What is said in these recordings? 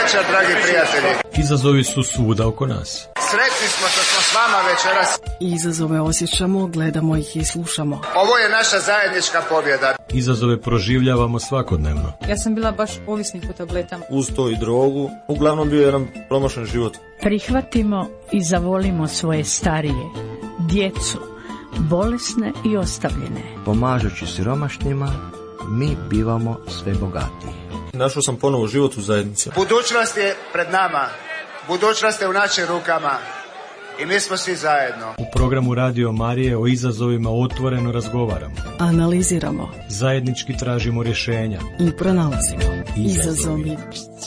večer, dragi prijatelji. Izazovi su svuda oko nas. Sretni smo što smo s vama večeras. Izazove osjećamo, gledamo ih i slušamo. Ovo je naša zajednička pobjeda. Izazove proživljavamo svakodnevno. Ja sam bila baš ovisnik o tabletama. Uz to i drogu. Uglavnom bio jedan promašen život. Prihvatimo i zavolimo svoje starije, djecu, bolesne i ostavljene. Pomažući siromašnima, mi bivamo sve bogatiji. Našao sam ponovo život u zajednici. Budućnost je pred nama. Budućnost je u našim rukama. I mi smo svi zajedno. U programu Radio Marije o izazovima otvoreno razgovaramo. Analiziramo. Zajednički tražimo rješenja. I pronalazimo. Izazovi.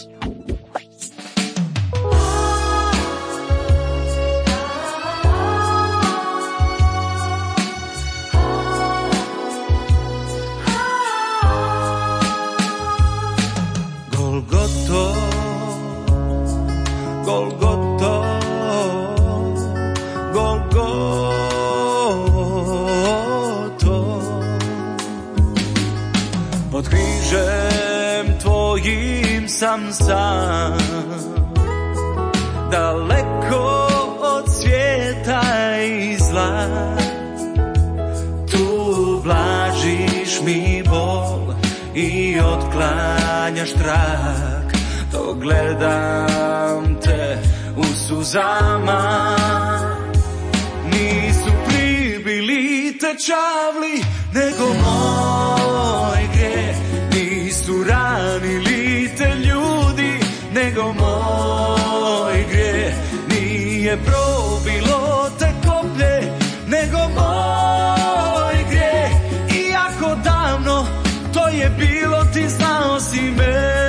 Sam daleko od svijeta i zla, tu blažiš mi bol i otklanjaš trak, dok gledam te u suzama. Nisu pribili te čavli, nego moj grijeh, nisu ranili te ljudi, nego moj grijeh, nije probilo te koplje, nego moj grijeh. Iako davno to je bilo, ti znao si me.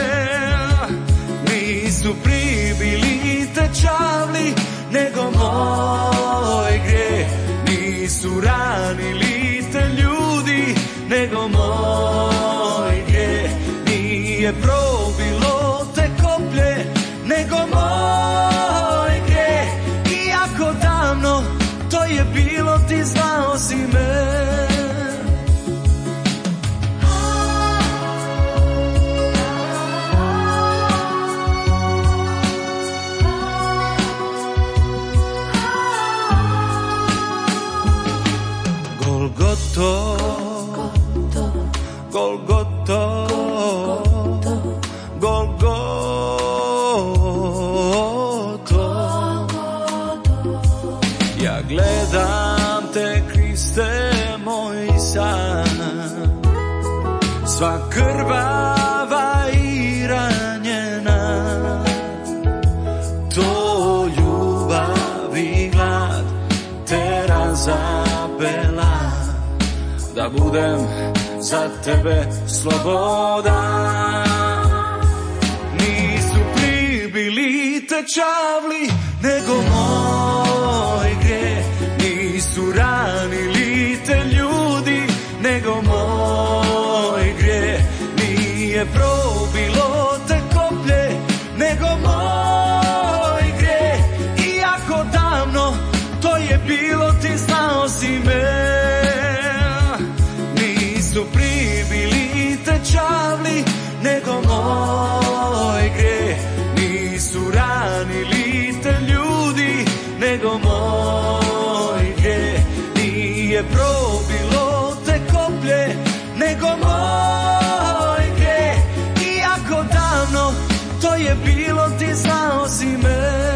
Nisu pribili te čavli, nego moj grijeh, nisu ranili te ljudi, nego moj grijeh, nije probilo te koplje, nego moj grijeh. Iako davno to je bilo, ti znao si me. Golgoto, Golgoto, ja gledam te, Kriste, moj san, sva krvava i ranjena, to ljubav i glad te razapela, da budem za tebe slobodan. Nisu pribili te čavli, nego moj grijeh, nisu ranili te ljudi, nego moj grijeh, nije probilo te koplje, nego moj grijeh. Iako davno to je bilo, ti znao si me. Nisu pribili te čavli, nego moj grijeh, nisu ranili te ljudi, nego moj grijeh, nije probilo te koplje, nego moj grijeh. Iako davno to je bilo, ti znao si me.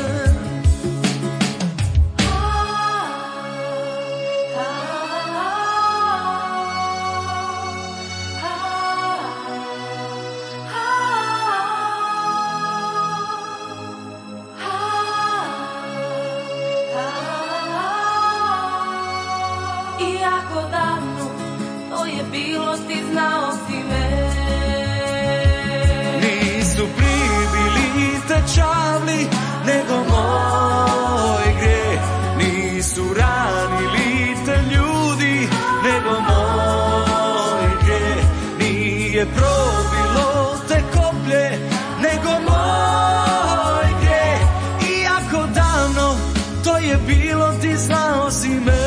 Nisu pribili te čavli, nego moj grijeh, nisu ranili te ljudi, nego moj grijeh, nije probilo te koplje, nego moj grijeh. Iako davno to je bilo, ti znao si me.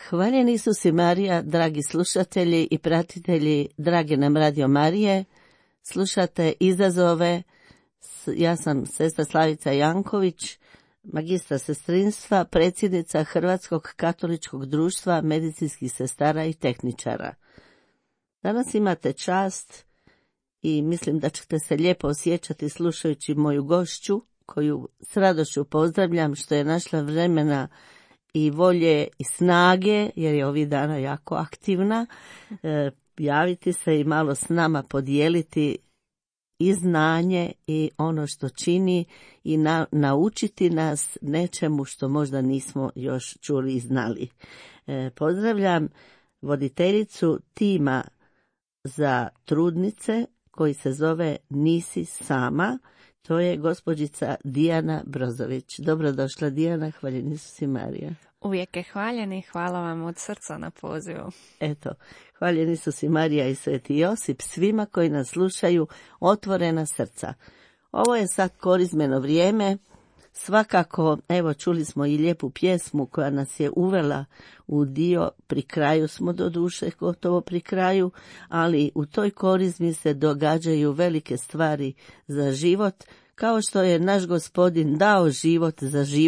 Hvaljen Isus i Marija, dragi slušatelji i pratitelji drage nam Radio Marije. Slušate Izazove. Ja sam sestra Slavica Janković, magistra sestrinstva, predsjednica Hrvatskog katoličkog društva medicinskih sestara i tehničara. Danas imate čast i mislim da ćete se lijepo osjećati slušajući moju gošću, koju s radošću pozdravljam što je našla vremena i volje i snage, jer je ovih dana jako aktivna, javiti se i malo s nama podijeliti i znanje i ono što čini i naučiti nas nečemu što možda nismo još čuli i znali. Pozdravljam voditeljicu tima za trudnice koji se zove Nisi sama. To je gospođica Dijana Brozović. Dobrodošla Dijana, hvaljen Isus i Marija. Uvijek je hvaljen i hvala vam od srca na pozivu. Eto, hvaljen Isus i Marija i Sveti Josip svima koji nas slušaju, otvorena srca. Ovo je sad korizmeno vrijeme. Svakako, evo čuli smo i lijepu pjesmu koja nas je uvela u dio, pri kraju smo do duše, gotovo pri kraju, ali u toj korizmi se događaju velike stvari za život, kao što je naš Gospodin dao život,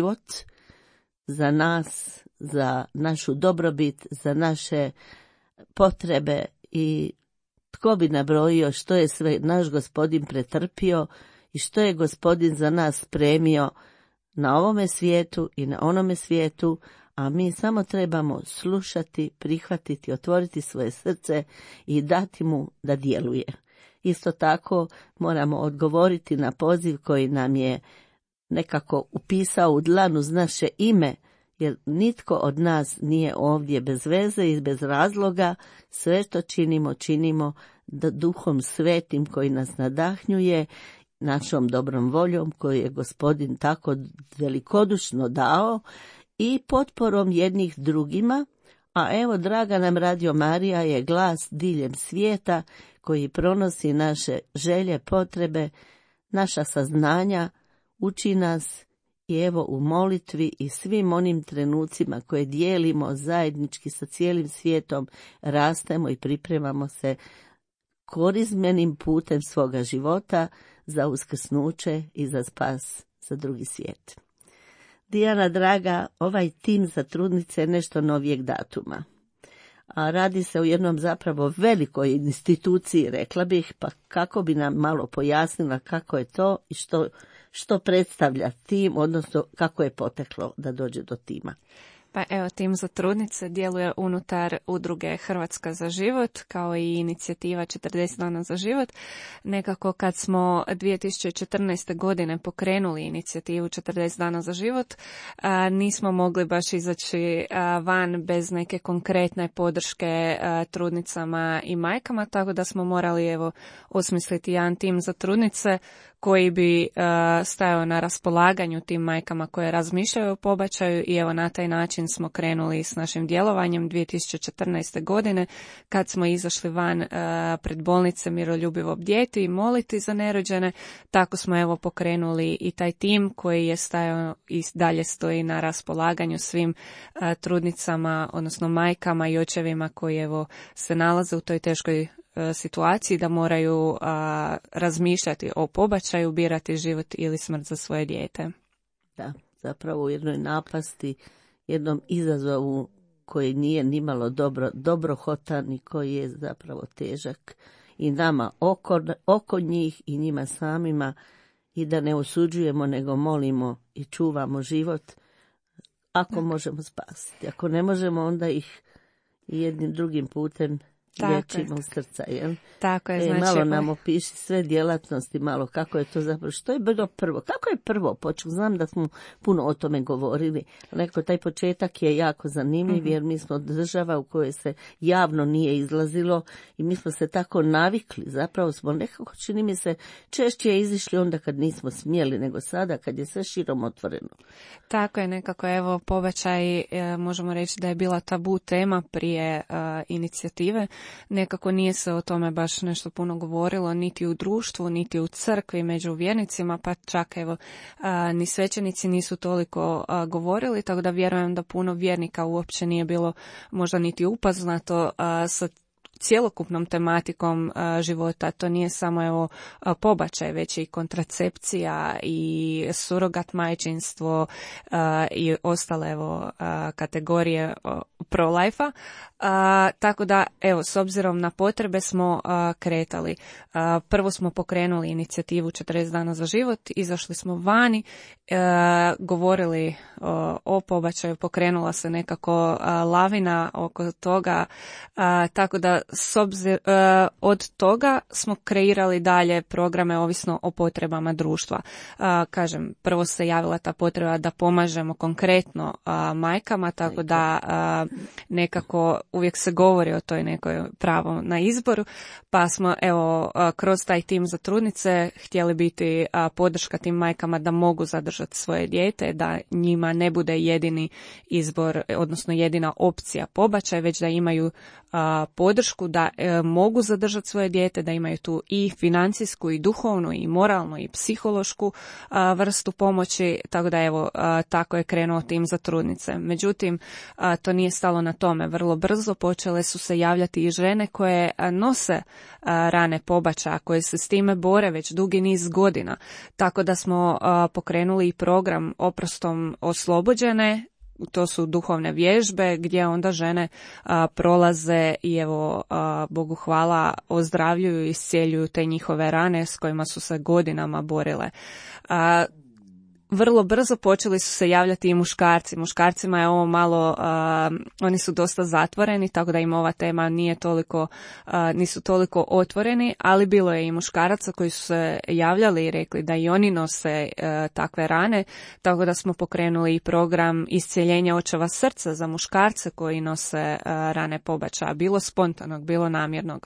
za nas, za našu dobrobit, za naše potrebe i tko bi nabrojio što je sve naš Gospodin pretrpio i što je Gospodin za nas spremio na ovome svijetu i na onome svijetu, a mi samo trebamo slušati, prihvatiti, otvoriti svoje srce i dati mu da djeluje. Isto tako moramo odgovoriti na poziv koji nam je nekako upisao u dlan uz naše ime, jer nitko od nas nije ovdje bez veze i bez razloga. Sve što činimo da Duhom Svetim koji nas nadahnjuje, našom dobrom voljom koju je Gospodin tako velikodušno dao i potporom jednih drugima. A evo, draga nam Radio Marija je glas diljem svijeta koji pronosi naše želje, potrebe, naša saznanja, uči nas i evo u molitvi i svim onim trenucima koje dijelimo zajednički sa cijelim svijetom rastemo i pripremamo se korizmenim putem svoga života za uskrsnuće i za spas za drugi svijet. Dijana draga, ovaj tim za trudnice je nešto novijeg datuma. A radi se o jednom zapravo velikoj instituciji, rekla bih, pa kako bi nam malo pojasnila kako je to i što predstavlja tim, odnosno kako je poteklo da dođe do tima. Pa evo, tim za trudnice djeluje unutar udruge Hrvatska za život, kao i inicijativa 40 dana za život. Nekako kad smo 2014. godine pokrenuli inicijativu 40 dana za život, nismo mogli baš izaći van bez neke konkretne podrške trudnicama i majkama, tako da smo morali evo osmisliti jedan tim za trudnice koji bi stajao na raspolaganju tim majkama koje razmišljaju o pobačaju i evo na taj način smo krenuli s našim djelovanjem 2014. godine kad smo izašli van pred bolnice Miroljubivo bdjeti i moliti za nerođene. Tako smo evo pokrenuli i taj tim koji je stajao i dalje stoji na raspolaganju svim trudnicama, odnosno majkama i očevima koji evo se nalaze u toj teškoj situaciji da moraju razmišljati o pobačaju, birati život ili smrt za svoje dijete. Da, zapravo u jednoj napasti, jednom izazovu koji nije nimalo dobrohotan i koji je zapravo težak i nama oko njih i njima samima, i da ne osuđujemo nego molimo i čuvamo život ako možemo spasiti. Ako ne možemo, onda ih jednim drugim putem liječimo u srca, jel? Tako je, znači... Malo nam opiši sve djelatnosti, malo kako je to zapravo, što je bilo prvo, kako je prvo počeo, znam da smo puno o tome govorili, neko taj početak je jako zanimljiv, jer mi smo država u kojoj se javno nije izlazilo i mi smo se tako navikli, zapravo smo nekako, čini mi se, češće izišli onda kad nismo smjeli, nego sada kad je sve širom otvoreno. Tako je, nekako, evo, pobačaj, možemo reći da je bila tabu tema prije inicijative. nekako nije se o tome baš nešto puno govorilo, niti u društvu, niti u crkvi, među vjernicima, pa čak evo ni svećenici nisu toliko govorili, tako da vjerujem da puno vjernika uopće nije bilo možda niti upoznato sa cjelokupnom tematikom života. To nije samo evo pobačaj, već i kontracepcija i surogat majčinstvo i ostale evo kategorije pro-life-a. Tako da evo, s obzirom na potrebe smo kretali. Prvo smo pokrenuli inicijativu 40 dana za život, izašli smo vani, govorili o pobačaju, pokrenula se nekako lavina oko toga, tako da od toga smo kreirali dalje programe ovisno o potrebama društva. Kažem, prvo se javila ta potreba da pomažemo konkretno majkama, tako da nekako uvijek se govori o toj nekoj pravo na izboru, pa smo evo kroz taj tim za trudnice htjeli biti podrška tim majkama da mogu zadržati svoje dijete, da njima ne bude jedini izbor, odnosno jedina opcija pobačaj, već da imaju podršku da mogu zadržati svoje dijete, da imaju tu i financijsku i duhovnu i moralnu i psihološku vrstu pomoći, tako da evo tako je krenuo tim za trudnice. Međutim, to nije stalo na tome. Vrlo brzo počele su se javljati i žene koje nose rane pobačaja, koje se s time bore već dugi niz godina. Tako da smo pokrenuli i program Oprostom oslobođene. To su duhovne vježbe gdje onda žene prolaze i evo, Bogu hvala, ozdravljuju i iscijeljuju te njihove rane s kojima su se godinama borile. Vrlo brzo počeli su se javljati i muškarci. Muškarcima je ovo malo, oni su dosta zatvoreni, tako da im ova tema nije toliko, nisu toliko otvoreni, ali bilo je i muškaraca koji su se javljali i rekli da i oni nose takve rane, tako da smo pokrenuli i program iscijeljenja očeva srca za muškarce koji nose rane pobačaja, bilo spontanog, bilo namjernog.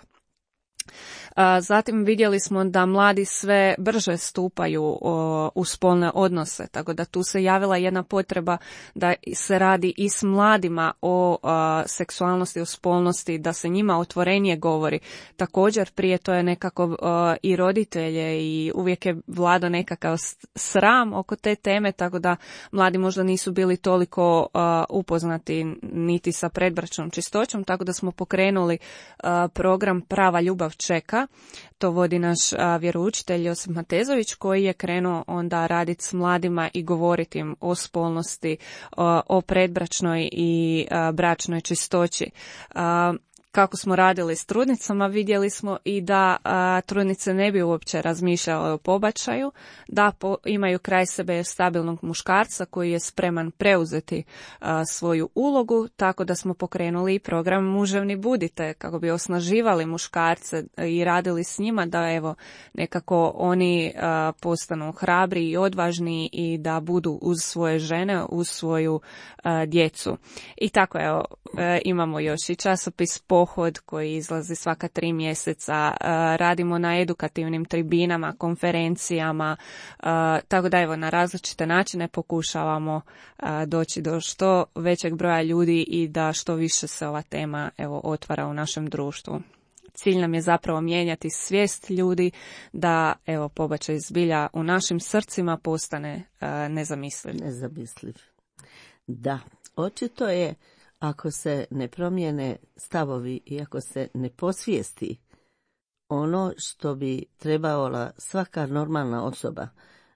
Zatim vidjeli smo da mladi sve brže stupaju u spolne odnose, tako da tu se javila jedna potreba da se radi i s mladima o seksualnosti, o spolnosti, da se njima otvorenije govori. Također prije to je nekako i roditelje i uvijek je vladao nekakav sram oko te teme, tako da mladi možda nisu bili toliko upoznati niti sa predbračnom čistoćom, tako da smo pokrenuli program Prava ljubav čeka. To vodi naš vjeroučitelj Josip Matezović, koji je krenuo onda raditi s mladima i govoriti im o spolnosti, o predbračnoj i bračnoj čistoći. Kako smo radili s trudnicama, vidjeli smo i da trudnice ne bi uopće razmišljale o pobačaju, da imaju kraj sebe stabilnog muškarca koji je spreman preuzeti svoju ulogu, tako da smo pokrenuli i program Muževni budite, kako bi osnaživali muškarce i radili s njima da evo nekako oni postanu hrabri i odvažni i da budu uz svoje žene, uz svoju djecu. I tako evo, imamo još i časopis Pohod koji izlazi svaka 3 mjeseca, radimo na edukativnim tribinama, konferencijama, tako da evo na različite načine pokušavamo doći do što većeg broja ljudi i da što više se ova tema evo otvara u našem društvu. Cilj nam je zapravo mijenjati svijest ljudi da evo pobačaj zbilja u našim srcima postane nezamisliv. Nezamisliv. Da, očito je ako se ne promijene stavovi i ako se ne posvijesti ono što bi trebala svaka normalna osoba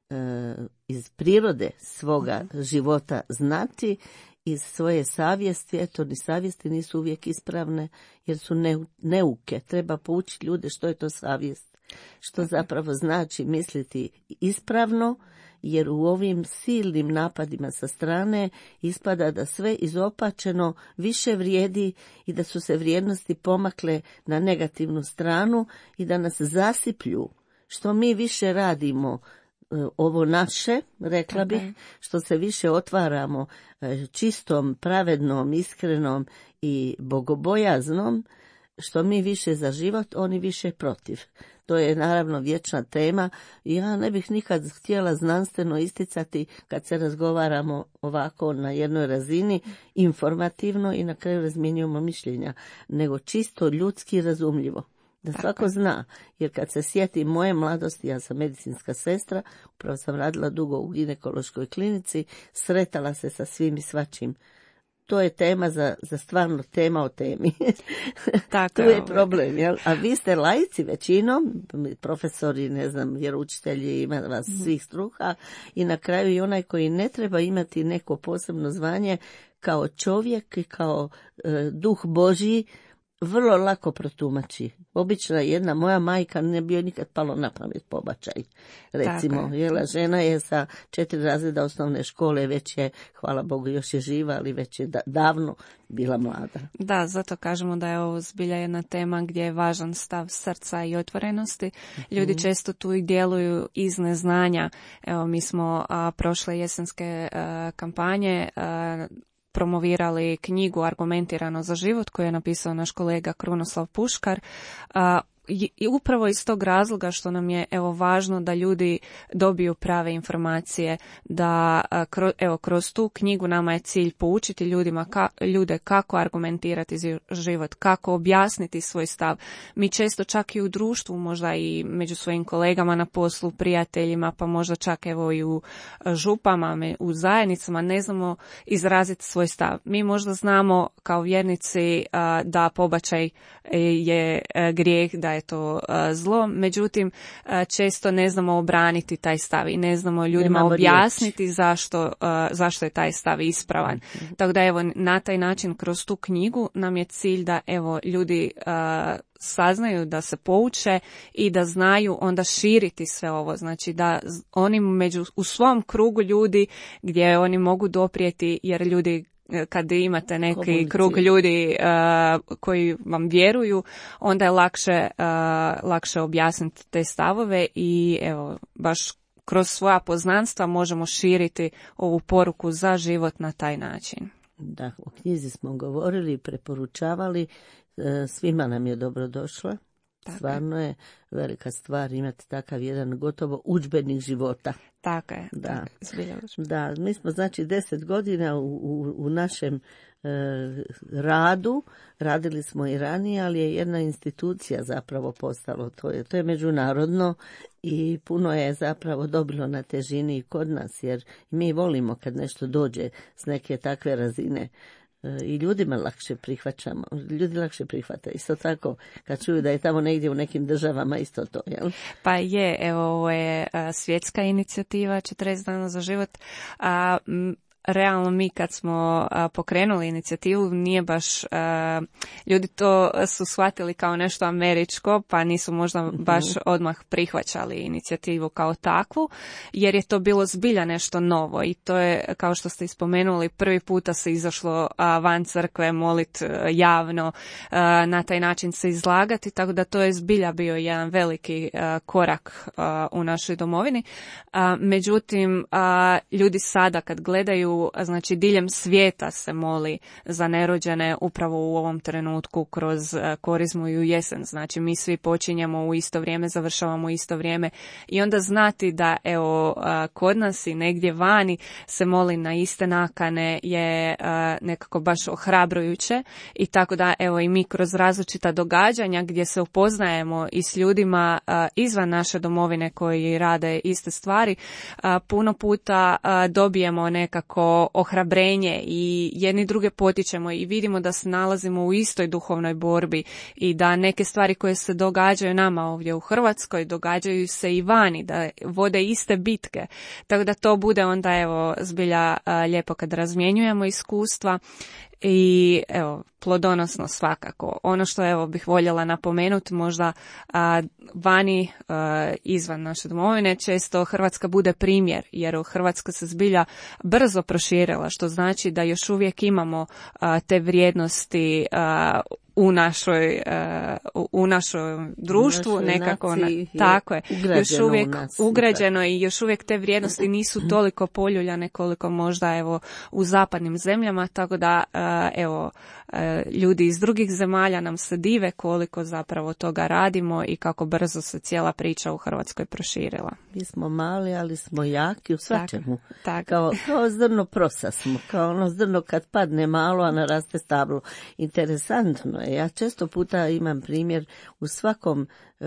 iz prirode svoga života znati, iz svoje savjesti, eto ni savjesti nisu uvijek ispravne jer su neuke. Treba poučiti ljude što je to savjest, što zapravo znači misliti ispravno, jer u ovim silnim napadima sa strane ispada da sve izopačeno više vrijedi i da su se vrijednosti pomakle na negativnu stranu i da nas zasiplju. Što mi više radimo ovo naše, rekla bih, što se više otvaramo čistom, pravednom, iskrenom i bogobojaznom, što mi više za život, oni više protiv. To je naravno vječna tema i ja ne bih nikad htjela znanstveno isticati kad se razgovaramo ovako na jednoj razini, informativno i na kraju razmjenjujemo mišljenja, nego čisto ljudski razumljivo. Da svako zna, jer kad se sjeti moje mladosti, ja sam medicinska sestra, upravo sam radila dugo u ginekološkoj klinici, sretala se sa svim i svačim. To je tema za stvarno tema o temi. Tako tu je problem, jel? A vi ste laici većinom, profesori, ne znam, vjeroučitelji, ima vas svih struka i na kraju i onaj koji ne treba imati neko posebno zvanje kao čovjek i kao duh Božji, vrlo lako protumači. Obična jedna moja majka ne bi joj nikad palo na pamet pobačaj. Recimo, jela žena je sa 4 razreda osnovne škole, već je, hvala Bogu, još je živa, ali već je davno bila mlada. Da, zato kažemo da je ovo zbilja jedna tema gdje je važan stav srca i otvorenosti. Ljudi često tu i djeluju iz neznanja. Evo, mi smo prošle jesenske kampanje promovirali knjigu Argumentirano za život koju je napisao naš kolega Krunoslav Puškar. I upravo iz tog razloga što nam je važno da ljudi dobiju prave informacije, da kroz tu knjigu nama je cilj poučiti ljude kako argumentirati život, kako objasniti svoj stav. Mi često čak i u društvu, možda i među svojim kolegama na poslu, prijateljima, pa možda čak i u župama, u zajednicama ne znamo izraziti svoj stav. Mi možda znamo kao vjernici da pobačaj je grijeh, da je to zlo, međutim često ne znamo obraniti taj stav i ne znamo ljudima objasniti zašto je taj stav ispravan. Tako da na taj način kroz tu knjigu nam je cilj da ljudi saznaju, da se pouče i da znaju onda širiti sve ovo. Znači da oni u svom krugu ljudi gdje oni mogu doprijeti, jer ljudi kad imate neki krug ljudi koji vam vjeruju, onda je lakše objasniti te stavove i baš kroz svoja poznanstva možemo širiti ovu poruku za život na taj način. Da, o knjizi smo govorili i preporučavali, svima nam je dobrodošla. Stvarno je velika stvar imati takav jedan gotovo udžbenik života. Tako je. Da, mi smo 10 godina u našem radu, radili smo i ranije, ali je jedna institucija zapravo postalo, to je međunarodno i puno je zapravo dobilo na težini i kod nas, jer mi volimo kad nešto dođe s neke takve razine. I ljudima lakše prihvaćamo, ljudi lakše prihvataju. Isto tako, kad čuju da je tamo negdje u nekim državama isto to, jel? Pa je, ovo je svjetska inicijativa 40 dana za život. Realno mi kad smo pokrenuli inicijativu nije baš, ljudi to su shvatili kao nešto američko, pa nisu možda baš odmah prihvaćali inicijativu kao takvu, jer je to bilo zbilja nešto novo i to je, kao što ste ispomenuli, prvi puta se izašlo van crkve molit javno, na taj način se izlagati, tako da to je zbilja bio jedan veliki korak u našoj domovini. Međutim, ljudi sada kad gledaju, znači diljem svijeta se moli za nerođene upravo u ovom trenutku kroz korizmu i u jesen. Znači mi svi počinjemo u isto vrijeme, završavamo u isto vrijeme i onda znati da kod nas i negdje vani se moli na iste nakane je nekako baš ohrabrujuće i tako da i mi kroz različita događanja gdje se upoznajemo i s ljudima izvan naše domovine koji rade iste stvari, puno puta dobijemo nekako ohrabrenje i jedni druge potičemo i vidimo da se nalazimo u istoj duhovnoj borbi i da neke stvari koje se događaju nama ovdje u Hrvatskoj događaju se i vani, da vode iste bitke. Tako da to bude onda zbilja lijepo kad razmjenjujemo iskustva i plodonosno svakako. Ono što bih voljela napomenuti, možda vani, izvan naše domovine, često Hrvatska bude primjer, jer Hrvatska se zbilja brzo proširila, što znači da još uvijek imamo te vrijednosti u našoj društvu, nekako tako je, još uvijek ugrađeno i još uvijek te vrijednosti nisu toliko poljuljane koliko možda u zapadnim zemljama, tako da ljudi iz drugih zemalja nam se dive koliko zapravo toga radimo i kako brzo se cijela priča u Hrvatskoj proširila. Mi smo mali, ali smo jaki u svačemu. Tako. Kao zrno prosa smo, kao ono zrno kad padne malo, a naraste stablo. Interesantno je, ja često puta imam primjer u svakom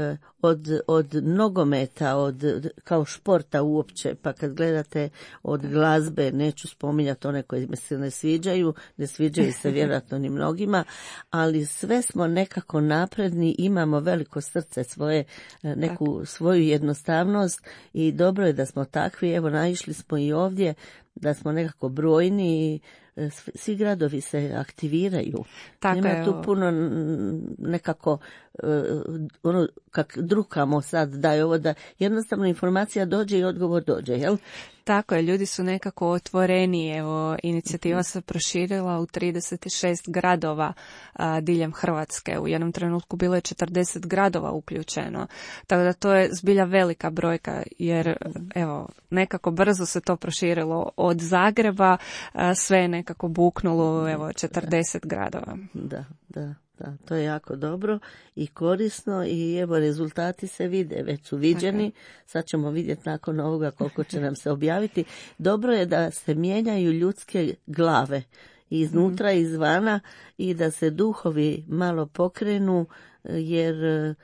od nogometa, kao športa uopće, pa kad gledate od glazbe, neću spominjati one koje me se ne sviđaju se vjerojatno ni mnogima, ali sve smo nekako napredni, imamo veliko srce svoje, neku svoju jednostavnost i dobro je da smo takvi, evo naišli smo i ovdje, da smo nekako brojni i svi gradovi se aktiviraju. Nema tu puno nekako ono kak drukamo sad da je ovo da jednostavno informacija dođe i odgovor dođe, jel? Tako je, ljudi su nekako otvoreni, evo inicijativa se proširila u 36 gradova diljem Hrvatske, u jednom trenutku bilo je 40 gradova uključeno, tako da to je zbilja velika brojka jer evo nekako brzo se to proširilo od Zagreba, sve je nekako buknulo, evo 40 gradova. Da, to je jako dobro i korisno i evo rezultati se vide, već su viđeni, sad ćemo vidjeti nakon ovoga koliko će nam se objaviti. Dobro je da se mijenjaju ljudske glave iznutra i izvana i da se duhovi malo pokrenu jer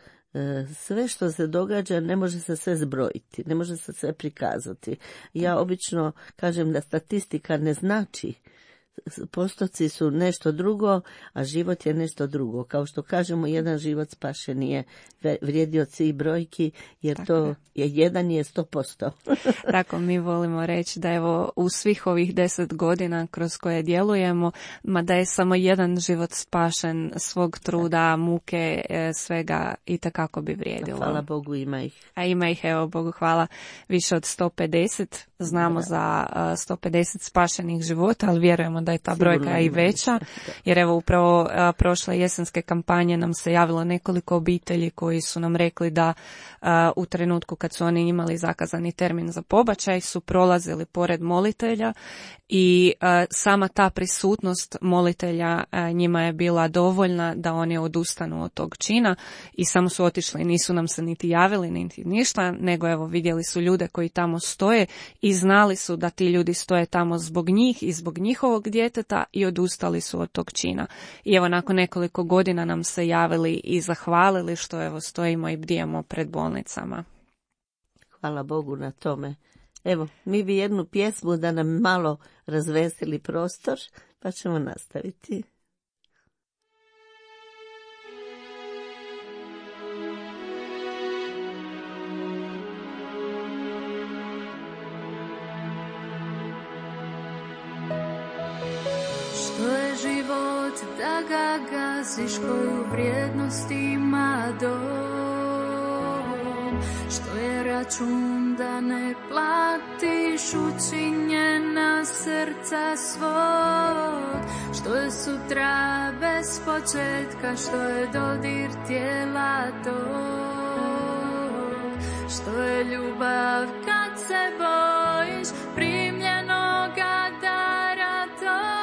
sve što se događa ne može se sve zbrojiti, ne može se sve prikazati. Ja obično kažem da statistika ne znači, postoci su nešto drugo, a život je nešto drugo. Kao što kažemo, jedan život spašen je vrijedi od svih brojki, jer to je 100%. Tako, mi volimo reći da evo u svih ovih 10 godina kroz koje djelujemo, da je samo jedan život spašen svog truda, muke, svega i takako bi vrijedilo. Hvala Bogu, ima ih. A ima ih, evo Bogu hvala, više od 150. Znamo za 150 spašenih života, ali vjerujemo da je ta brojka i veća, jer evo upravo prošle jesenske kampanje nam se javilo nekoliko obitelji koji su nam rekli da u trenutku kad su oni imali zakazani termin za pobačaj su prolazili pored molitelja i sama ta prisutnost molitelja njima je bila dovoljna da oni odustanu od tog čina i samo su otišli, nisu nam se niti javili niti ništa, nego evo vidjeli su ljude koji tamo stoje i znali su da ti ljudi stoje tamo zbog njih i zbog njihovog djeteta i odustali su od tog čina. I evo nakon nekoliko godina nam se javili i zahvalili što evo stojimo i bdijemo pred bolnicama. Hvala Bogu na tome. Evo, mi bi jednu pjesmu da nam malo razveseli prostor, pa ćemo nastaviti. Što je život da ga gaziš, koju vrijednost ima dom? Što je račun da ne platiš učinjena srca svog? Što je sutra bez početka, što je dodir tijela tog? Što je ljubav kad se bojiš primljenoga dara tog?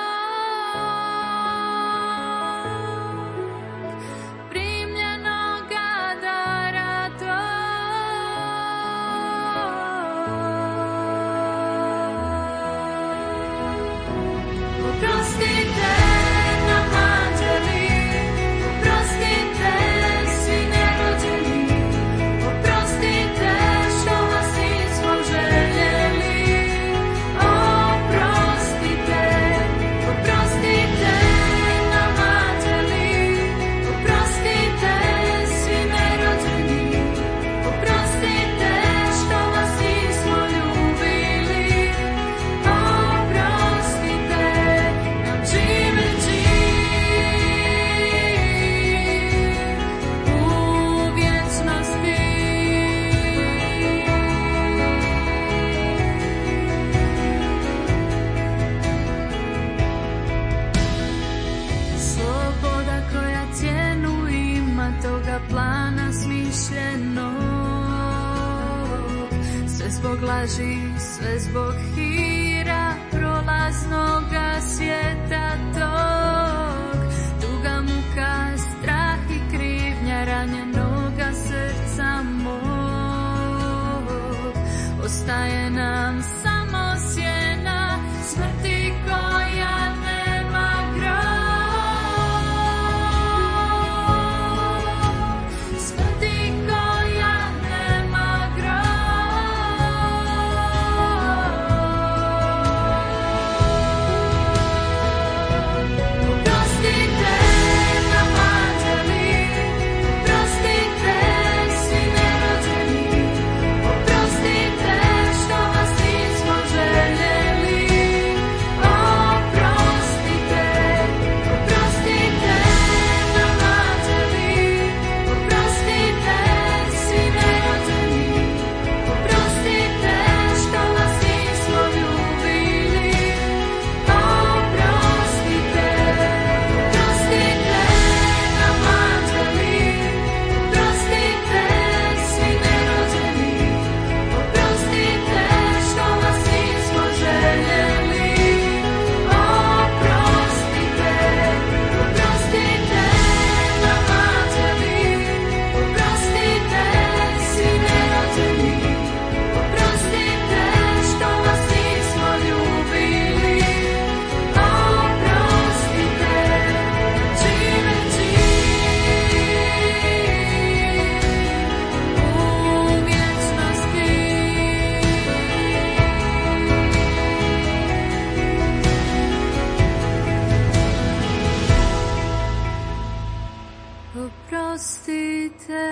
Laži, sve zbog hira prolaznoga svijeta tog. ranjenoga srca mog. Ostaje nam samo sjena smrti koja nema kraj. Smrti koja nema kraj. Oprostite nam anđeli, oprostite svi nerođeni, oprostite što vas nismo željeli. Oprostite, oprostite nam anđeli, oprostite svi nerođeni, oprostite što vas nismo ljubili. Oprostite, oprostite nam anđeli, oprostite svi nerođeni, oprostite što vas nismo željeli. Oprostite, oprostite nam anđeli, oprostite svi nerođeni, oprostite što vas nismo ljubili. Oprostite, živeći u vječnosti. Oprostite.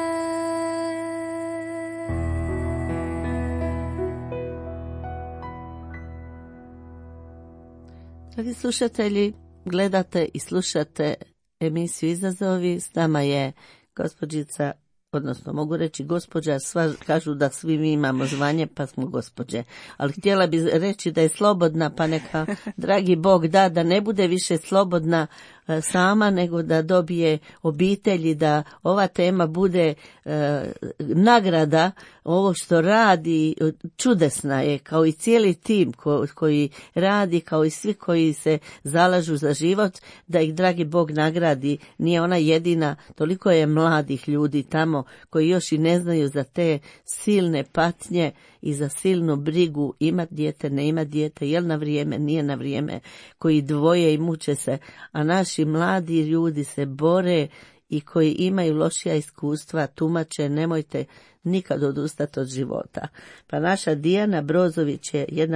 Dragi slušatelji, gledate i slušate emisiju Izazovi. S nama je gospođica, odnosno mogu reći gospođa, kažu da svi mi imamo zvanje pa smo gospođe. Ali htjela bi reći da je slobodna, pa neka dragi Bog da ne bude više slobodna sama, nego da dobije obitelji, da ova tema bude nagrada. Ovo što radi čudesna je, kao i cijeli tim koji radi, kao i svi koji se zalažu za život, da ih dragi Bog nagradi. Nije ona jedina, toliko je mladih ljudi tamo koji još i ne znaju za te silne patnje i za silnu brigu, imat dijete, ne imat dijete, jel na vrijeme, nije na vrijeme, koji dvoje i muče se, a naši mladi ljudi se bore i koji imaju lošija iskustva, tumače, nemojte nikad odustati od života. Pa naša Dijana Brozović je jedna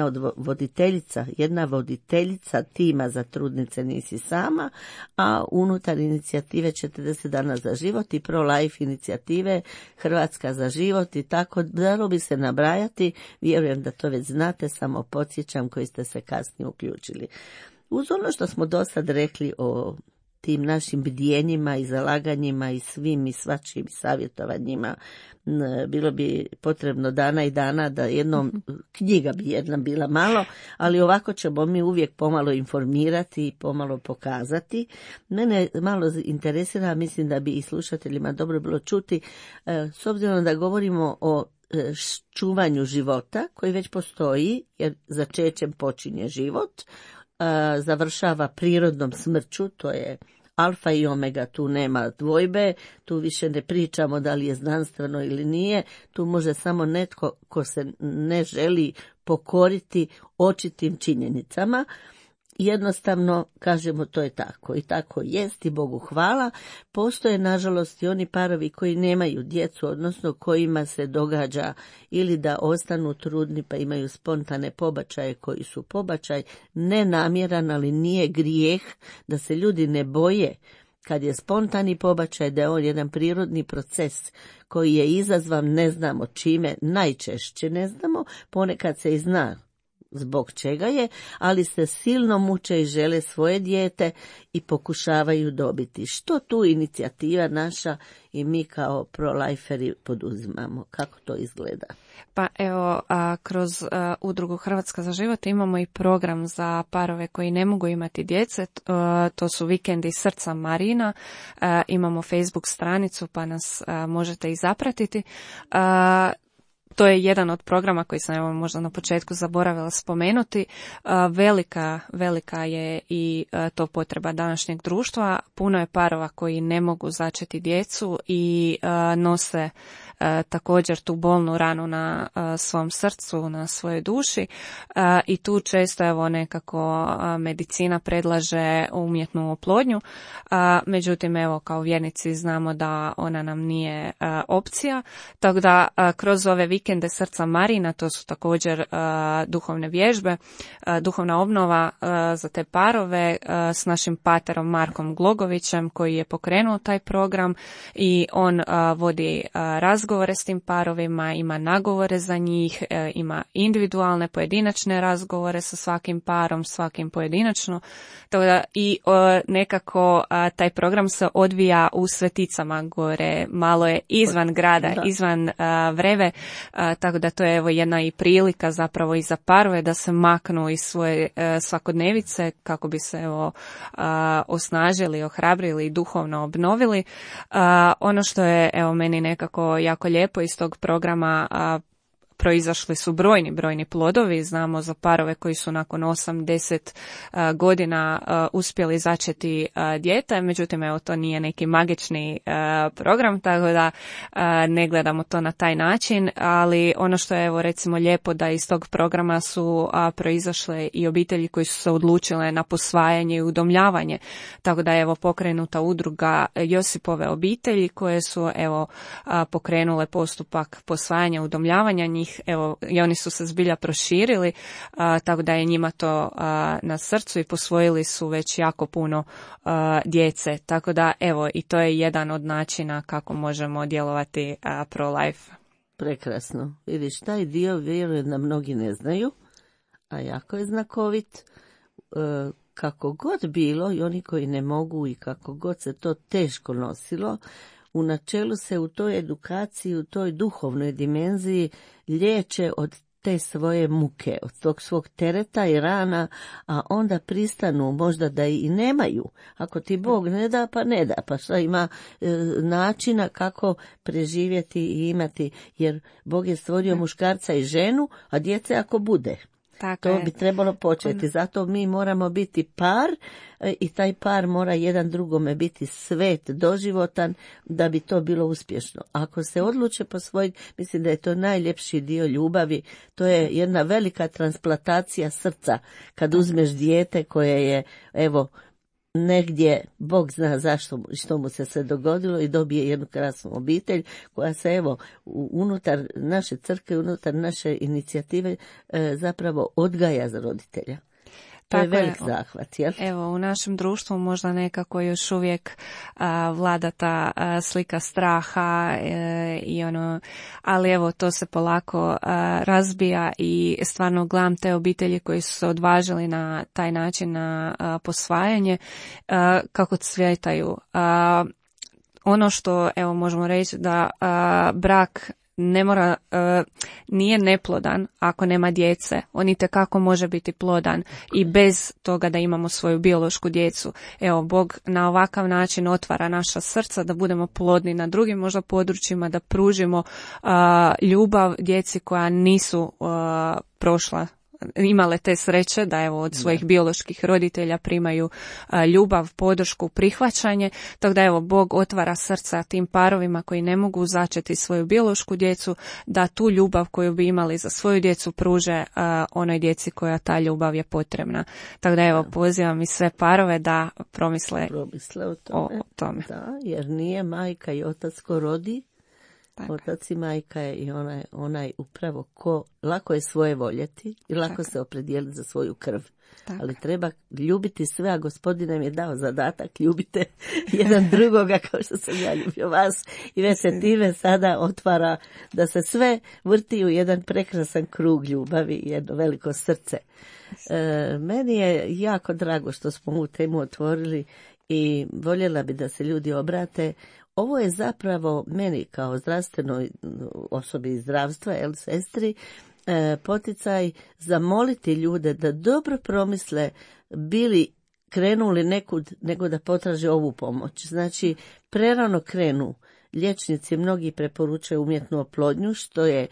voditeljica tima za trudnice Nisi sama, a unutar inicijative 40 dana za život i pro-life inicijative Hrvatska za život i tako dalo bi se nabrajati. Vjerujem da to već znate, samo podsjećam koji ste se kasnije uključili. Uz ono što smo do sad rekli o tim našim bdjenjima i zalaganjima i svim i svačim savjetovanjima, bilo bi potrebno dana i dana da jednom, knjiga bi jedna bila malo, ali ovako ćemo mi uvijek pomalo informirati i pomalo pokazati. Mene malo interesira, mislim da bi i slušateljima dobro bilo čuti, s obzirom da govorimo o čuvanju života koji već postoji, jer začećem počinje život, završava prirodnom smrću, to je alfa i omega, tu nema dvojbe, tu više ne pričamo da li je znanstveno ili nije, tu može samo netko ko se ne želi pokoriti očitim činjenicama. Jednostavno kažemo to je tako i tako jest i Bogu hvala. Postoje nažalost i oni parovi koji nemaju djecu, odnosno kojima se događa ili da ostanu trudni pa imaju spontane pobačaje koji su pobačaj nenamjeran, ali nije grijeh, da se ljudi ne boje kad je spontani pobačaj, da je on jedan prirodni proces koji je izazvan ne znamo čime, najčešće ne znamo, ponekad se i zna zbog čega je, ali se silno muče i žele svoje dijete i pokušavaju dobiti. Što tu inicijativa naša i mi kao pro-liferi poduzimamo? Kako to izgleda? Pa evo, kroz udrugu Hrvatska za život imamo i program za parove koji ne mogu imati djece, to su Vikendi srca Marina, imamo Facebook stranicu pa nas možete i zapratiti. to je jedan od programa koji sam evo možda na početku zaboravila spomenuti. Velika je i to potreba današnjeg društva. Puno je parova koji ne mogu začeti djecu i nose također tu bolnu ranu na svom srcu, na svojoj duši i tu često evo nekako medicina predlaže umjetnu oplodnju, međutim evo kao vjernici znamo da ona nam nije opcija, tako da kroz ove vikende Srca Marijina, to su također duhovne vježbe, duhovna obnova za te parove s našim paterom Markom Glogovićem koji je pokrenuo taj program i on vodi razgovore s tim parovima, ima nagovore za njih, ima individualne, pojedinačne razgovore sa svakim parom, svakim pojedinačno. Tako da i nekako taj program se odvija u Sveticama gore, malo je izvan grada, izvan Vreve, tako da to je evo jedna i prilika zapravo i za parove da se maknu iz svoje svakodnevice kako bi se evo osnažili, ohrabrili i duhovno obnovili. Ono što je evo meni nekako jako lijepo iz tog programa, proizašli su brojni plodovi. Znamo za parove koji su nakon 8-10 godina uspjeli začeti dijete, međutim evo to nije neki magični program, tako da ne gledamo to na taj način, ali ono što je evo recimo lijepo da iz tog programa su proizašle i obitelji koji su se odlučile na posvajanje i udomljavanje, tako da je evo pokrenuta udruga Josipove obitelji koje su evo pokrenule postupak posvajanja i udomljavanja njih. Evo, i oni su se zbilja proširili, tako da je njima to na srcu i posvojili su već jako puno djece. Tako da, evo, i to je jedan od načina kako možemo djelovati pro-life. Prekrasno. Vidiš, taj dio vjerujem da mnogi ne znaju, a jako je znakovit. Kako god bilo i oni koji ne mogu i kako god se to teško nosilo, u načelu se u toj edukaciji, u toj duhovnoj dimenziji liječe od te svoje muke, od tog svog tereta i rana, a onda pristanu možda da i nemaju. Ako ti Bog ne da, pa ne da, pa šta ima načina kako preživjeti i imati, jer Bog je stvorio muškarca i ženu, a djece ako bude. To bi trebalo početi, zato mi moramo biti par i taj par mora jedan drugome biti svet, doživotan da bi to bilo uspješno. Ako se odluče posvojiti, mislim da je to najljepši dio ljubavi, to je jedna velika transplantacija srca kad uzmeš dijete koje je, evo, negdje, Bog zna zašto, što mu se sve dogodilo i dobije jednu krasnu obitelj koja se evo unutar naše crkve, unutar naše inicijative zapravo odgaja za roditelja. To je velik zahvat, jel? Evo, u našem društvu možda nekako još uvijek vlada ta slika straha i ono, ali evo, to se polako razbija i stvarno gledam te obitelji koji su se odvažili na taj način na posvajanje, kako cvjetaju. Ono što, evo, možemo reći da brak ne mora, nije neplodan ako nema djece. On itekako može biti plodan i bez toga da imamo svoju biološku djecu. Evo, Bog na ovakav način otvara naša srca da budemo plodni na drugim možda područjima, da pružimo ljubav djeci koja nisu prošla, imale te sreće da evo od svojih bioloških roditelja primaju ljubav, podršku, prihvaćanje, tako da evo Bog otvara srca tim parovima koji ne mogu začeti svoju biološku djecu, da tu ljubav koju bi imali za svoju djecu pruže onoj djeci koja ta ljubav je potrebna. Tako da evo pozivam i sve parove da promisle o tome. Da, jer nije majka i otac ko rodi, otac i majka je i onaj upravo ko lako je svoje voljeti i lako se opredijeliti za svoju krv. Ali treba ljubiti sve, a Gospodin nam je dao zadatak, ljubite jedan drugoga kao što sam ja ljubio vas i već se time sada otvara da se sve vrti u jedan prekrasan krug ljubavi i jedno veliko srce. Meni je jako drago što smo ovu temu otvorili i voljela bi da se ljudi obrate. Ovo je zapravo meni kao zdravstvenoj osobi iz zdravstva, sestri, poticaj zamoliti ljude da dobro promisle bili krenuli nekud nego da potraže ovu pomoć. Znači, prerano krenu. Liječnici mnogi preporučuju umjetnu oplodnju, što je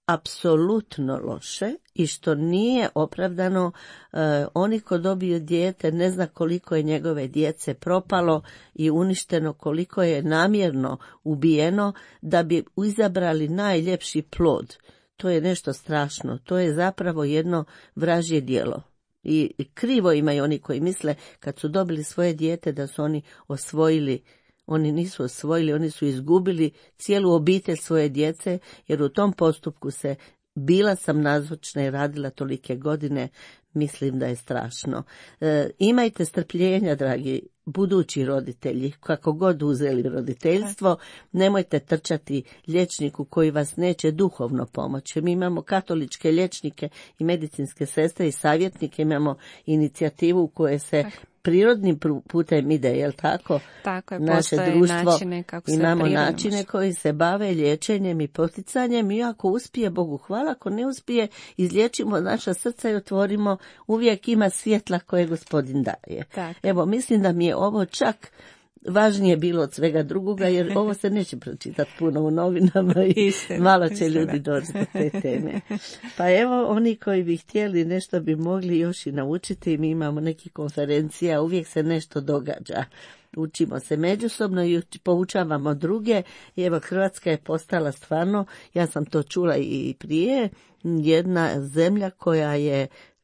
apsolutno loše i što nije opravdano. Oni ko dobiju dijete ne zna koliko je njegove djece propalo i uništeno, koliko je namjerno ubijeno da bi izabrali najljepši plod. To je nešto strašno, to je zapravo jedno vražje djelo. I krivo imaju oni koji misle kad su dobili svoje dijete da su oni osvojili. Oni nisu osvojili, oni su izgubili cijelu obitelj svoje djece, jer u tom postupku bila sam nazočna i radila tolike godine, mislim da je strašno. Imajte strpljenja, dragi budući roditelji, kako god uzeli roditeljstvo, nemojte trčati liječniku koji vas neće duhovno pomoći. Mi imamo katoličke liječnike i medicinske sestre i savjetnike, imamo inicijativu u kojoj se prirodnim putem ide, jel tako? Tako je, naše društvo, načine kako imamo načine koji se bave liječenjem i poticanjem i ako uspije, Bogu hvala, ako ne uspije, izliječimo naša srca i otvorimo, uvijek ima svjetla koje Gospodin daje. Tako. Evo, mislim da mi je ovo čak važnije bilo od svega drugoga, jer ovo se neće pročitati puno u novinama i malo će ljudi doći do te teme. Pa evo, oni koji bi htjeli nešto bi mogli još i naučiti. Mi imamo nekih konferencija, uvijek se nešto događa. Učimo se međusobno i poučavamo druge. I evo, Hrvatska je postala stvarno, ja sam to čula i prije, jedna zemlja koja je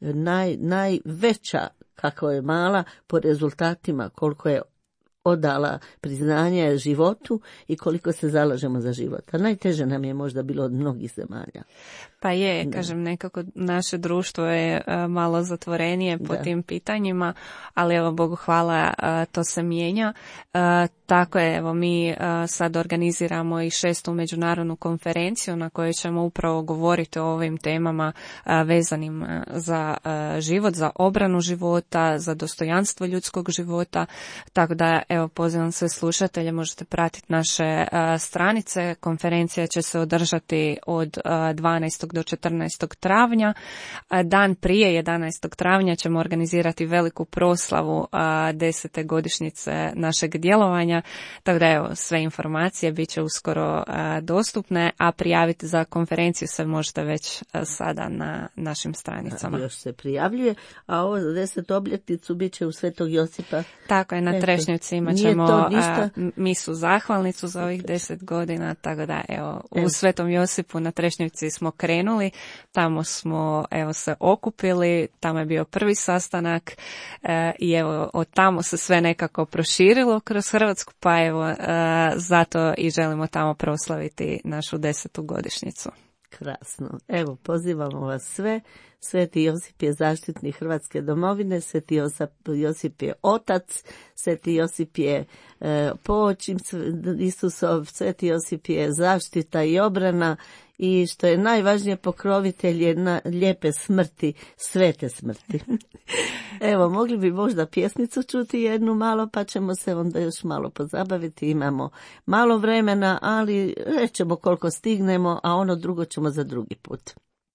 najveća, kako je mala, po rezultatima, koliko je odala priznanje životu i koliko se zalažemo za život. A najteže nam je možda bilo od mnogih zemalja. Pa je, kažem, nekako naše društvo je malo zatvorenije po tim pitanjima, ali evo, Bogu hvala, to se mijenja. Tako je, evo, mi sad organiziramo i 6. međunarodnu konferenciju na kojoj ćemo upravo govoriti o ovim temama vezanim za život, za obranu života, za dostojanstvo ljudskog života, tako da, evo, pozivam sve slušatelje, možete pratiti naše stranice. Konferencija će se održati od 12. do 14. travnja. Dan prije 11. travnja ćemo organizirati veliku proslavu 10. godišnjice našeg djelovanja, tako da, evo, sve informacije bit će uskoro dostupne, a prijaviti za konferenciju se možete već sada na našim stranicama. Još se prijavljuje, a ovo za 10. obljetnicu bit će u Svetog Josipa. Tako je, na Trešnjevci imat ćemo misu zahvalnicu za ovih 10 godina, tako da, evo, u Svetom Josipu na Trešnjevci smo krenuli, tamo smo, evo, se okupili, tamo je bio prvi sastanak i evo, od tamo se sve nekako proširilo kroz Hrvatsku, pa evo, zato i želimo tamo proslaviti našu 10. godišnjicu. Krasno. Evo, pozivamo vas sve. Sveti Josip je zaštitnik Hrvatske domovine, Sveti Josip je otac, Sveti Josip je poočim Isusov, Sveti Josip je zaštita i obrana i što je najvažnije, pokrovitelj je na lijepe smrti, svete smrti. Evo, mogli bi možda pjesnicu čuti jednu malo, pa ćemo se onda još malo pozabaviti. Imamo malo vremena, ali rećemo koliko stignemo, a ono drugo ćemo za drugi put.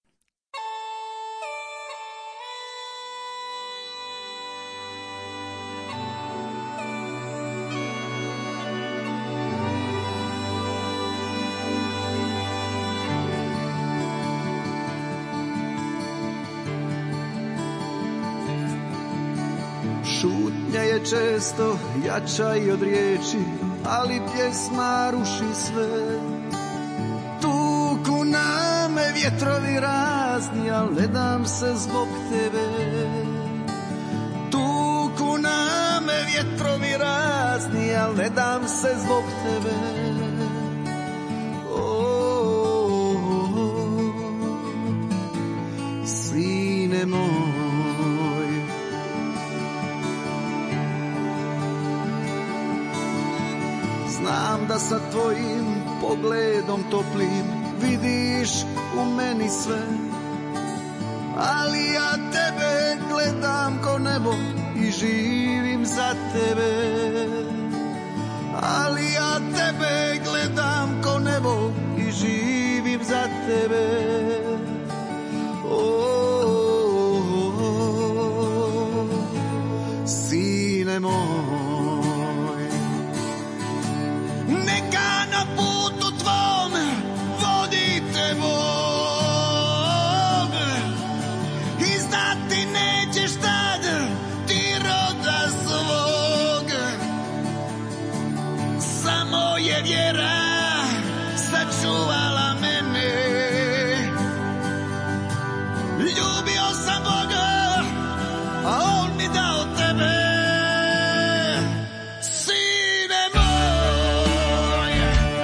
Šutnja je često jača i od riječi, ali pjesma ruši sve. Tuku na me vjetrovi razni, al ne dam se zbog tebe. Tuku na me vjetrovi razni, al ne dam se zbog tebe. Sine moj, znam da sa tvojim pogledom toplim vidiš u meni sve, ali ja tebe gledam ko nebo i živim za tebe. Ali ja tebe gledam ko nebo i živim za tebe. Sine moj, neka na putu tvom vodi te Bog. sam Boga, a on mi dao tebe, sine moj.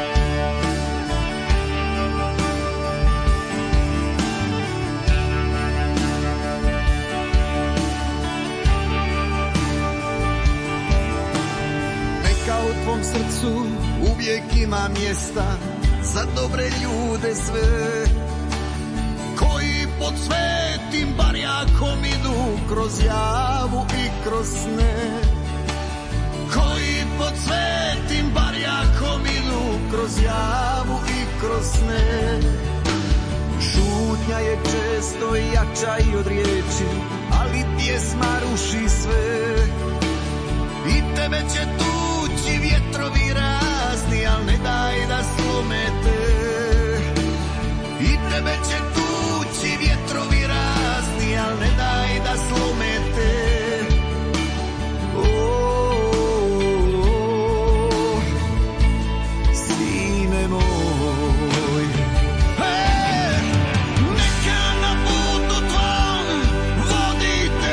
Neka u tvom srcu uvijek ima mjesta za dobre ljude sve, koji pod svetim barjakom idu kroz javu i kroz sne, koji pod svetim barjakom idu kroz javu i kroz sne. Šutnja je često jača i od riječi, ali pjesma ruši sve. I tebe će tući vjetrovi razni, al ne daj da slome te. I tebe će tući vjetrovi razni, al ne daj da slome te. Sine moj, neka na putu tvom vodite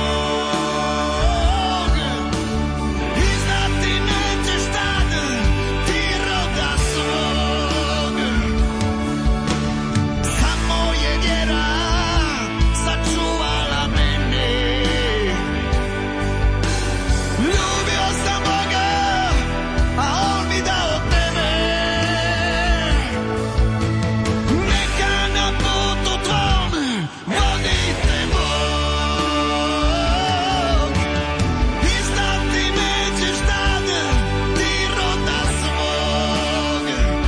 Bog, i znati nećeš tad ti roda svog. Samo je vjera sačuvala mene. Ljubio sam Boga, a on mi dao tebe. Neka na putu tvom vodite Bog, i znati nećeš tad ti roda svog.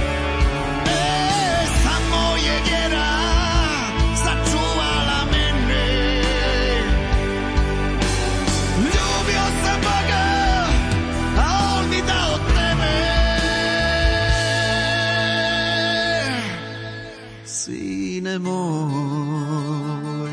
Samo je vjera sačuvala mene. Ljubio sam Boga, a on mi dao tebe, sine moj.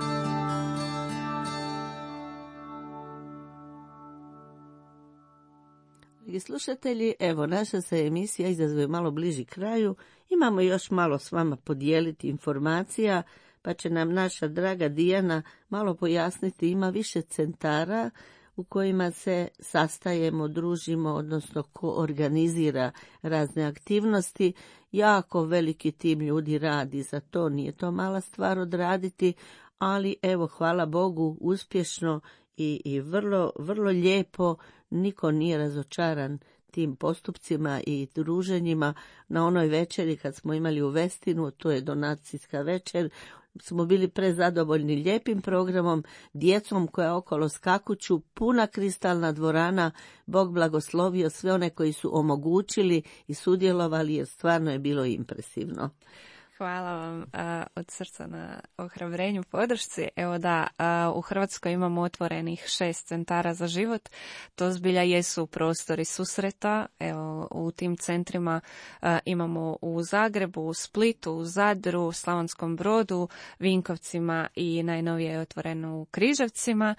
Dragi slušatelji, evo naša se emisija izazove malo bliži kraju. Imamo još malo s vama podijeliti informacija, pa će nam naša draga Dijana malo pojasniti. Ima više centara u kojima se sastajemo, družimo, odnosno ko organizira razne aktivnosti. Jako veliki tim ljudi radi za to, nije to mala stvar odraditi, ali evo, hvala Bogu, uspješno i vrlo, vrlo lijepo. Niko nije razočaran tim postupcima i druženjima. Na onoj večeri kad smo imali u Vestinu, to je donacijska večer, smo bili prezadovoljni lijepim programom, djecom koja okolo skakuću, puna kristalna dvorana. Bog blagoslovio sve one koji su omogućili i sudjelovali, jer stvarno je bilo impresivno. Hvala vam od srca na ohrabrenju, podršci. Evo da, u Hrvatskoj imamo otvorenih 6 centara za život. To zbilja jesu prostori susreta. Evo, u tim centrima imamo u Zagrebu, u Splitu, u Zadru, Slavonskom Brodu, Vinkovcima i najnovije je otvoreno u Križevcima.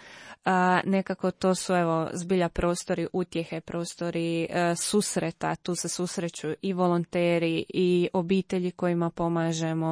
Nekako to su evo zbilja prostori utjehe, prostori susreta. Tu se susreću i volonteri i obitelji kojima pomažemo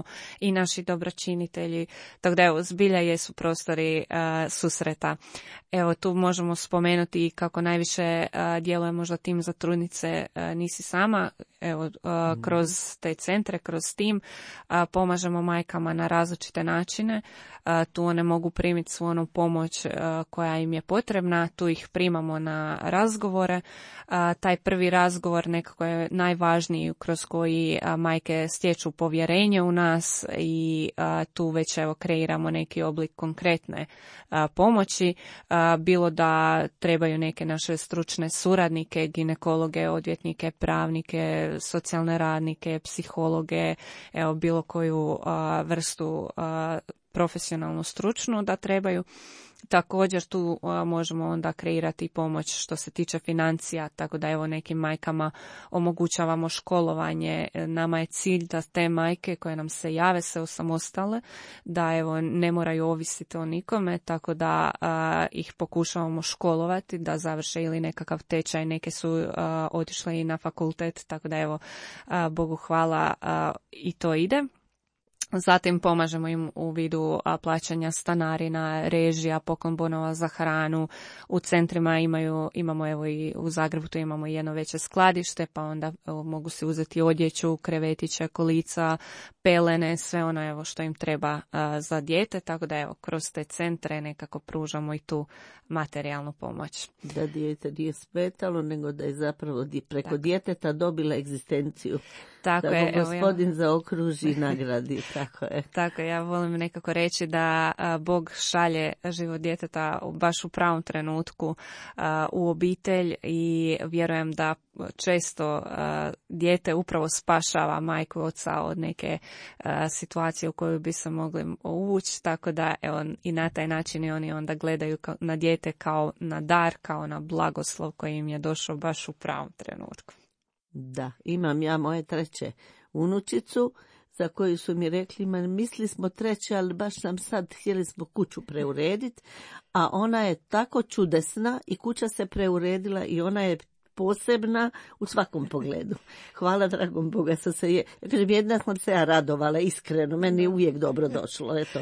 i naši dobročinitelji. Tako da evo zbilja jesu prostori susreta. Evo tu možemo spomenuti kako najviše djeluje možda tim za trudnice Nisi sama. Evo kroz te centre, kroz tim pomažemo majkama na različite načine. Tu one mogu primiti svu onu pomoć koja im je potrebna, tu ih primamo na razgovore. Taj prvi razgovor nekako je najvažniji, kroz koji majke stječu povjerenje u nas i tu već evo kreiramo neki oblik konkretne pomoći, bilo da trebaju neke naše stručne suradnike, ginekologe, odvjetnike, pravnike, socijalne radnike, psihologe, evo bilo koju vrstu profesionalnu, stručnu da trebaju. Također tu možemo onda kreirati pomoć što se tiče financija, tako da evo nekim majkama omogućavamo školovanje. Nama je cilj da te majke koje nam se jave se osamostale, da evo ne moraju ovisiti o nikome, tako da ih pokušavamo školovati, da završe ili nekakav tečaj, neke su otišle i na fakultet, tako da evo Bogu hvala i to ide. Zatim pomažemo im u vidu plaćanja stanarina, režija, poklon bonova za hranu. U centrima imamo evo i u Zagrebu tu imamo jedno veće skladište, pa onda mogu se uzeti odjeću, krevetiće, kolica, pelene, sve ono evo što im treba za dijete, tako da evo kroz te centre nekako pružamo i tu materijalnu pomoć. Da dijete nije smetalo, nego da je zapravo preko djeteta dobila egzistenciju. Tako da je, gospodin zaokruži i nagradi, tako je. Tako, ja volim nekako reći da Bog šalje život djeteta baš u pravom trenutku u obitelj i vjerujem da često dijete upravo spašava majku i oca od neke situacije u koju bi se mogli uvući, tako da evo, i na taj način i oni onda gledaju na dijete kao na dar, kao na blagoslov koji im je došao baš u pravom trenutku. Da, imam ja moje treće unučicu za koju su mi rekli, misli smo treće, ali baš nam sad htjeli smo kuću preurediti, a ona je tako čudesna i kuća se preuredila i ona je posebna u svakom pogledu. Hvala dragom Boga. Jedna sam se ja radovala, iskreno, meni je uvijek dobro došlo, eto.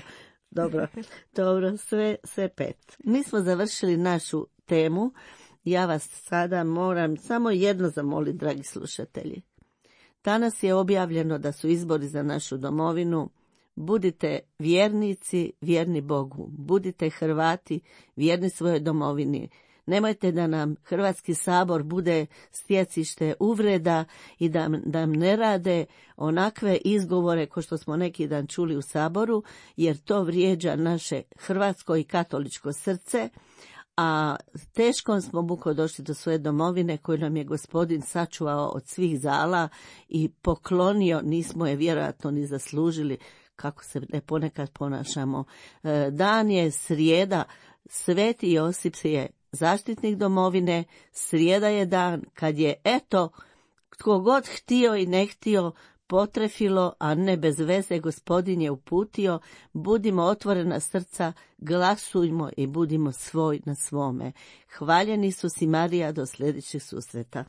Dobro, sve pet. Mi smo završili našu temu. Ja vas sada moram samo jedno zamoliti, dragi slušatelji. Danas je objavljeno da su izbori za našu domovinu. Budite vjernici, vjerni Bogu. Budite Hrvati, vjerni svojoj domovini. Nemojte da nam Hrvatski sabor bude stjecište uvreda i da nam ne rade onakve izgovore ko što smo neki dan čuli u saboru, jer to vrijeđa naše hrvatsko i katoličko srce, a teškom smo mukom došli do svoje domovine koju nam je gospodin sačuvao od svih zala i poklonio, nismo je vjerojatno ni zaslužili, kako se ne ponekad ponašamo. Dan je srijeda, Sveti Josip je zaštitnik domovine, srijeda je dan kad je, eto, tko god htio i ne htio, potrefilo, a ne bez veze, gospodin je uputio, budimo otvorena srca, glasujmo i budimo svoj na svome. Hvaljen Isus i Marija, do sljedećeg susreta.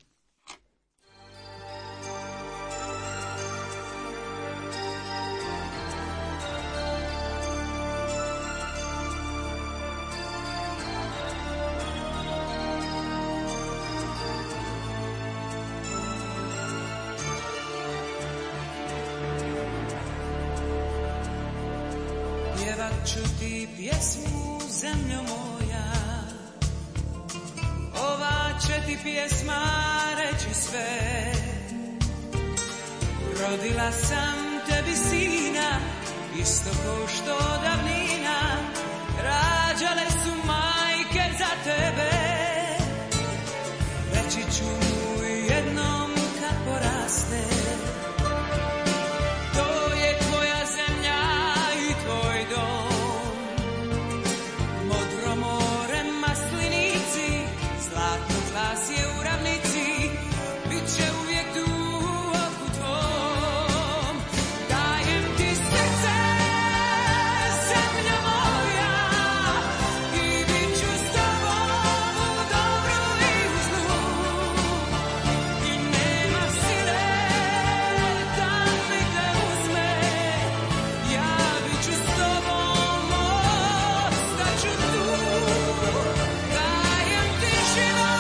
Ću ti pjesmu, zemljo moja, ova će ti pjesma reći sve. Rodila sam tebi sina, isto ko što davnina rađale su majke za tebe. Reći ću mu jednom kad poraste, to je tvoja zemlja i tvoj dom. Glas je u ravnici, bit će uvijek tu oku tvom. Dajem ti srce, zemlja moja, i bit ću s tobom u dobru i u zlu. I nema sile da mi te uzme, ja bit ću s tobom, ostaću tu. Dajem ti život,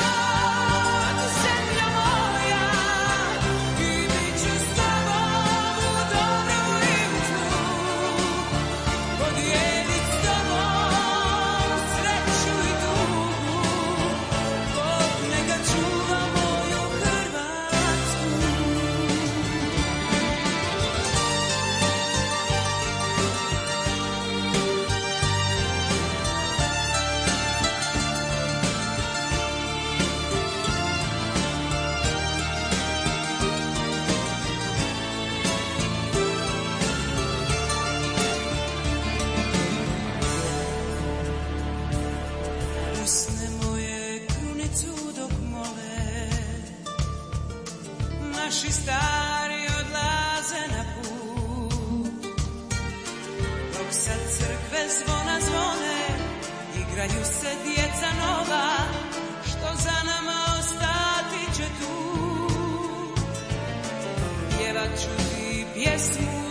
naši stari odlaze na put, dok sad crkve zvona zvone, igraju se djeca nova, što za nama ostati će tu. Pjevat ću ti pjesmu,